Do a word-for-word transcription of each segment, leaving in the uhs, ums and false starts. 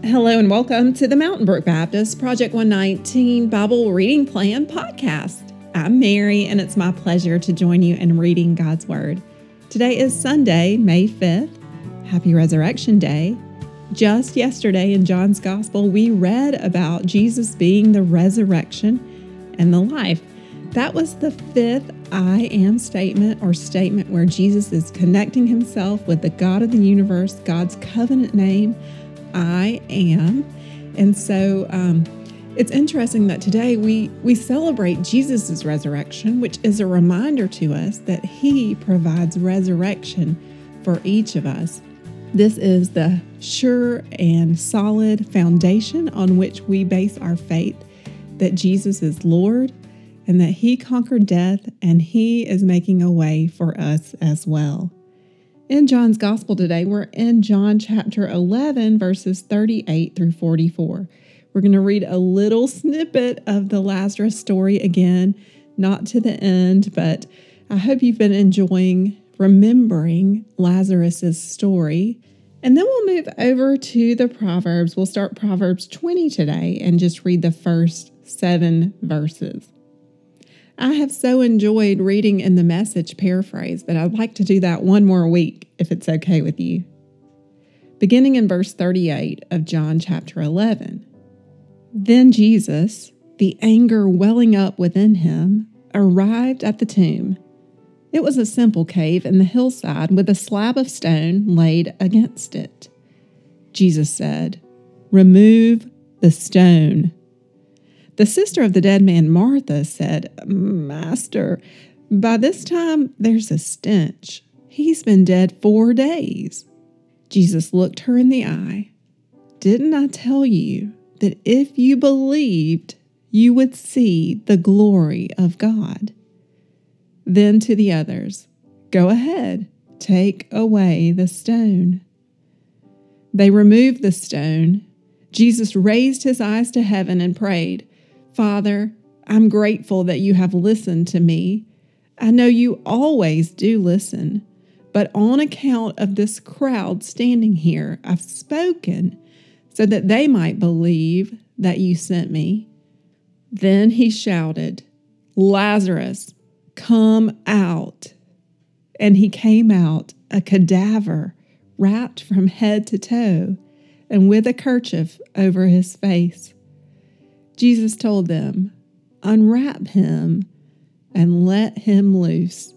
Hello and welcome to the Mountain Brook Baptist Project one nineteen Bible Reading Plan podcast. I'm Mary, and it's my pleasure to join you in reading God's Word. Today is Sunday, May fifth. Happy Resurrection Day. Just yesterday in John's Gospel, we read about Jesus being the resurrection and the life. That was the fifth I am statement or statement where Jesus is connecting himself with the God of the universe, God's covenant name, I am. And so um, it's interesting that today we, we celebrate Jesus' resurrection, which is a reminder to us that he provides resurrection for each of us. This is the sure and solid foundation on which we base our faith that Jesus is Lord and that he conquered death and he is making a way for us as well. In John's Gospel today, we're in John chapter eleven, verses thirty-eight through forty-four. We're going to read a little snippet of the Lazarus story again, not to the end, but I hope you've been enjoying remembering Lazarus's story. And then we'll move over to the Proverbs. We'll start Proverbs twenty today and just read the first seven verses. I have so enjoyed reading in the Message paraphrase that I'd like to do that one more week, if it's okay with you. Beginning in verse thirty-eight of John chapter eleven. Then Jesus, the anger welling up within him, arrived at the tomb. It was a simple cave in the hillside with a slab of stone laid against it. Jesus said, "Remove the stone." The sister of the dead man, Martha, said, "Master, by this time there's a stench. He's been dead four days." Jesus looked her in the eye. "Didn't I tell you that if you believed, you would see the glory of God?" Then to the others, "Go ahead, take away the stone." They removed the stone. Jesus raised his eyes to heaven and prayed, "Father, I'm grateful that you have listened to me. I know you always do listen, but on account of this crowd standing here, I've spoken so that they might believe that you sent me." Then he shouted, "Lazarus, come out." And he came out, a cadaver, wrapped from head to toe, and with a kerchief over his face. Jesus told them, "Unwrap him and let him loose."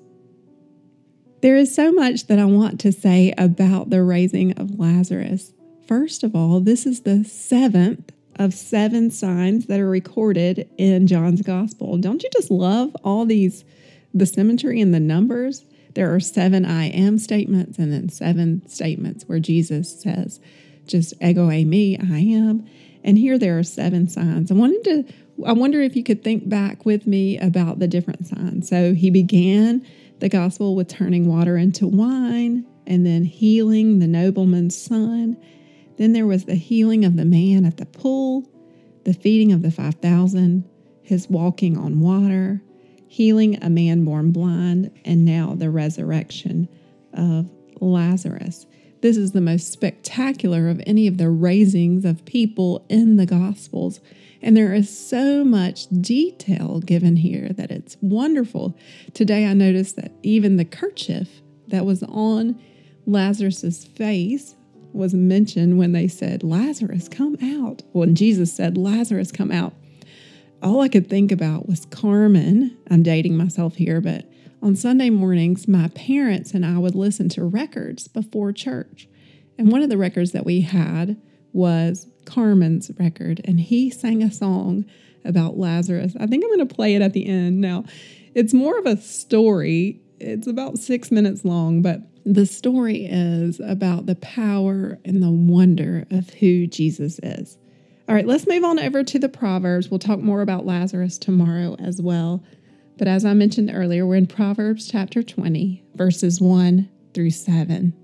There is so much that I want to say about the raising of Lazarus. First of all, this is the seventh of seven signs that are recorded in John's Gospel. Don't you just love all these, the symmetry and the numbers? There are seven I am statements and then seven statements where Jesus says, just ego eimi, I am. And here there are seven signs. I wanted to, I wonder if you could think back with me about the different signs. So he began the gospel with turning water into wine and then healing the nobleman's son. Then there was the healing of the man at the pool, the feeding of the five thousand, his walking on water, healing a man born blind, and now the resurrection of Lazarus. This is the most spectacular of any of the raisings of people in the Gospels. And there is so much detail given here that it's wonderful. Today I noticed that even the kerchief that was on Lazarus's face was mentioned when they said, "Lazarus, come out." When Jesus said, "Lazarus, come out," all I could think about was Carmen. I'm dating myself here, but on Sunday mornings, my parents and I would listen to records before church. And one of the records that we had was Carmen's record, and he sang a song about Lazarus. I think I'm going to play it at the end. Now, it's more of a story. It's about six minutes long, but the story is about the power and the wonder of who Jesus is. All right, let's move on over to the Proverbs. We'll talk more about Lazarus tomorrow as well. But as I mentioned earlier, we're in Proverbs chapter twenty, verses one through seven.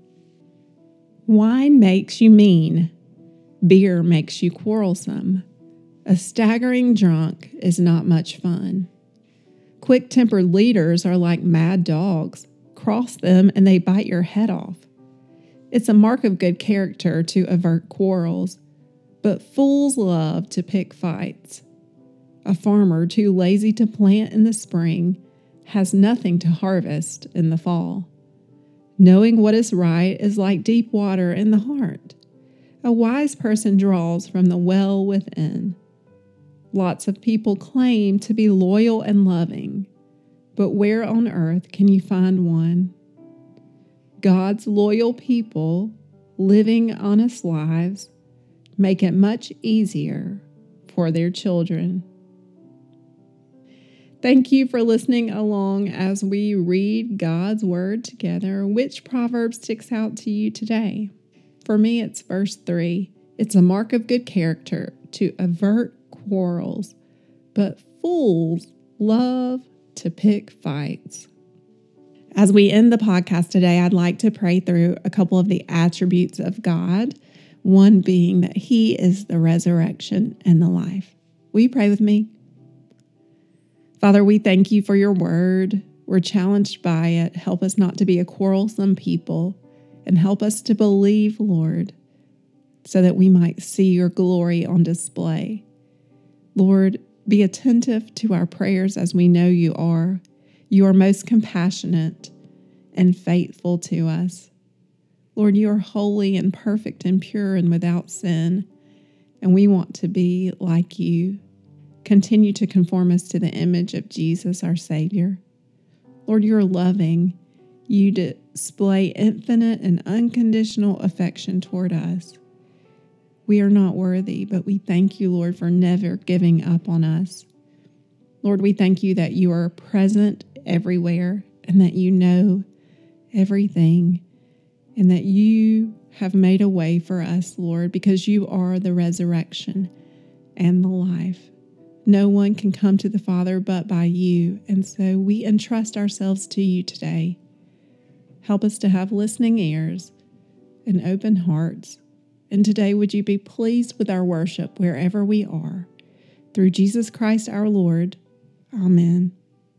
Wine makes you mean. Beer makes you quarrelsome. A staggering drunk is not much fun. Quick-tempered leaders are like mad dogs. Cross them and they bite your head off. It's a mark of good character to avert quarrels. But fools love to pick fights. A farmer too lazy to plant in the spring has nothing to harvest in the fall. Knowing what is right is like deep water in the heart. A wise person draws from the well within. Lots of people claim to be loyal and loving, but where on earth can you find one? God's loyal people, living honest lives, make it much easier for their children. Thank you for listening along as we read God's Word together. Which proverb sticks out to you today? For me, it's verse three. It's a mark of good character to avert quarrels, but fools love to pick fights. As we end the podcast today, I'd like to pray through a couple of the attributes of God, one being that He is the resurrection and the life. Will you pray with me? Father, we thank you for your word. We're challenged by it. Help us not to be a quarrelsome people, and help us to believe, Lord, so that we might see your glory on display. Lord, be attentive to our prayers as we know you are. You are most compassionate and faithful to us. Lord, you are holy and perfect and pure and without sin, and we want to be like you. Continue to conform us to the image of Jesus, our Savior. Lord, you are loving. You display infinite and unconditional affection toward us. We are not worthy, but we thank you, Lord, for never giving up on us. Lord, we thank you that you are present everywhere and that you know everything and that you have made a way for us, Lord, because you are the resurrection and the life. No one can come to the Father but by you, and so we entrust ourselves to you today. Help us to have listening ears and open hearts. And today, would you be pleased with our worship wherever we are? Through Jesus Christ our Lord. Amen.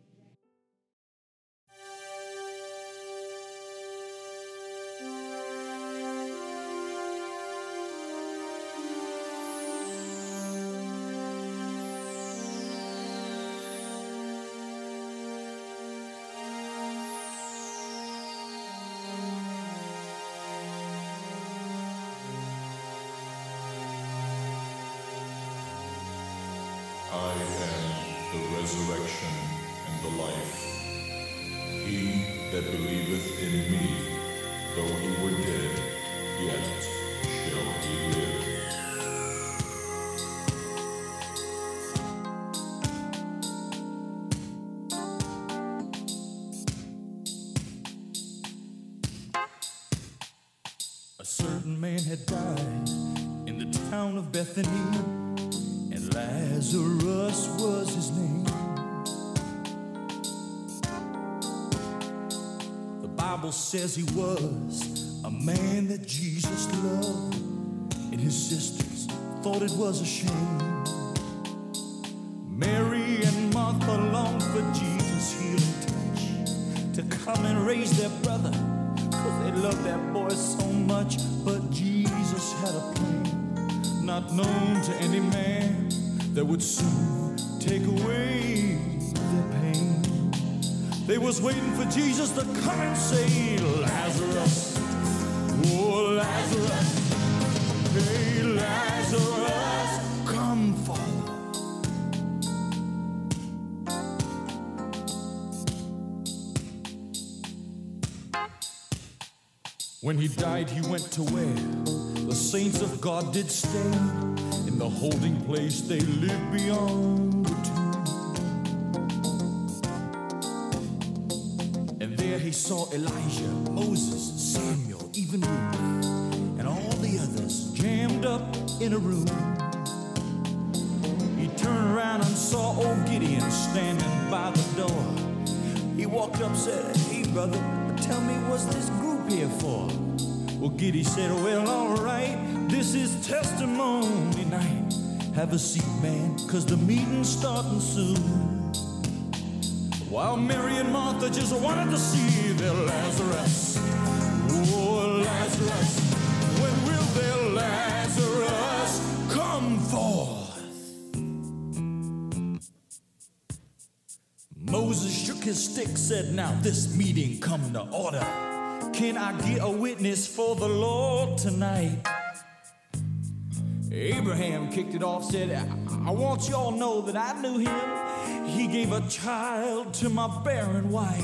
I am the resurrection and the life. He that believeth in me, though he were dead, yet shall he live. A certain man had died in the town of Bethany, and Lazarus was his name. The Bible says he was a man that Jesus loved, and his sisters thought it was a shame. Mary and Martha longed for Jesus' healing touch to come and raise their brother, 'cause they loved that boy so much. But Jesus had a plan, not known to any man, that would soon take away their pain. They was waiting for Jesus to come and say, Lazarus, oh Lazarus, hey Lazarus, come forth. When he died, he went to where the saints of God did stay, in the holding place they lived beyond the tomb. And there he saw Elijah, Moses, Samuel, even Ruth, and all the others jammed up in a room. He turned around and saw old Gideon standing by the door. He walked up, said, hey brother, tell me, what's this group here for? Well, Gideon said, well, all right, this is testimony night. Have a seat, man, 'cause the meeting's starting soon. While Mary and Martha just wanted to see their Lazarus. Oh, Lazarus, when will their Lazarus come? Moses shook his stick, said, now this meeting come to order. Can I get a witness for the Lord tonight? Abraham kicked it off, said, I, I want you all to know that I knew him. He gave a child to my barren wife.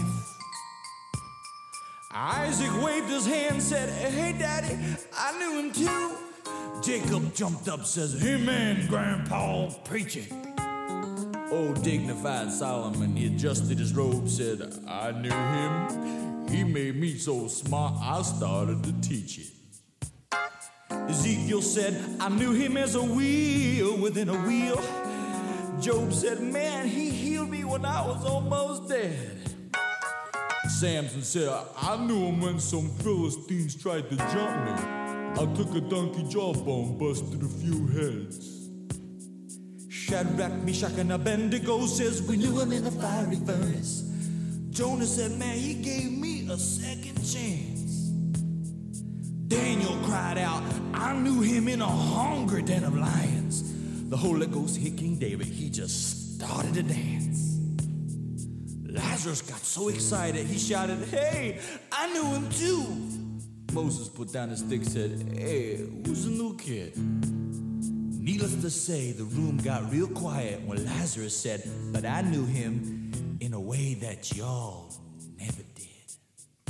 Isaac waved his hand, said, hey, Daddy, I knew him too. Jacob jumped up, says, amen, Grandpa, preach it. Old dignified Solomon, he adjusted his robe, said, I knew him. He made me so smart, I started to teach it. Ezekiel said, I knew him as a wheel within a wheel. Job said, man, he healed me when I was almost dead. Samson said, I knew him when some Philistines tried to jump me. I took a donkey jawbone, busted a few heads. Shadrach, Meshach, and Abednego says, we knew him in the fiery furnace. Jonah said, man, he gave me a second chance. Daniel cried out, I knew him in a hungry den of lions. The Holy Ghost hit King David, he just started to dance. Lazarus got so excited, he shouted, hey, I knew him too. Moses put down his stick, said, hey, who's the new kid? Needless to say, the room got real quiet when Lazarus said, but I knew him in a way that y'all never did.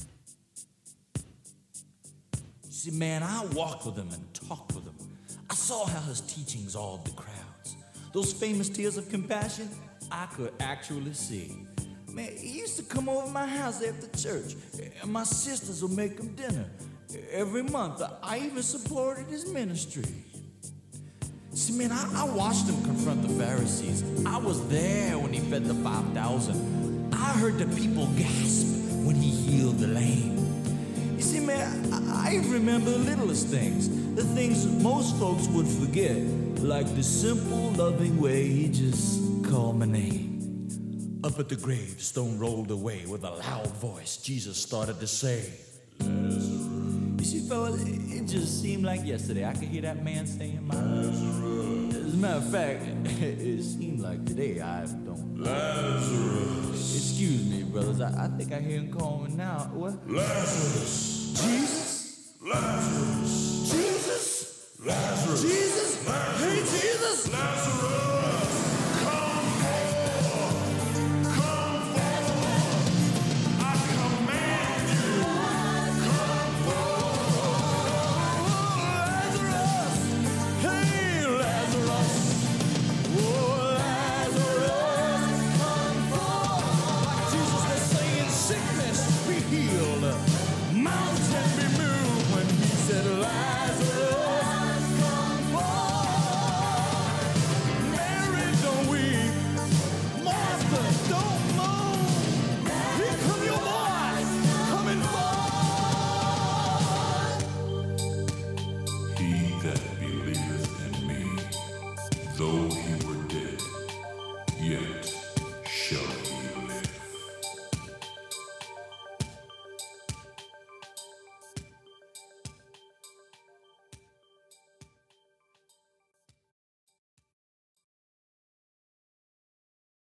See, man, I walked with him and talked with him. I saw how his teachings awed the crowds. Those famous tears of compassion, I could actually see. Man, he used to come over my house after church, and my sisters would make him dinner. Every month, I even supported his ministry. See, man, I, I watched him confront the Pharisees. I was there when he fed the five thousand. I heard the people gasp when he healed the lame. You see, man, I, I remember the littlest things, the things most folks would forget, like the simple, loving way he just called my name. Up at the grave, stone rolled away. With a loud voice, Jesus started to say, Lazarus. You see, fellas, it just seemed like yesterday. I could hear that man saying, my Lazarus. As a matter of fact, it seemed like today. I don't. Lazarus. Excuse me, brothers. I, I think I hear him calling now. What? Lazarus. Jesus. Lazarus. Jesus. Lazarus. Jesus. Lazarus. Hey, Jesus. Lazarus.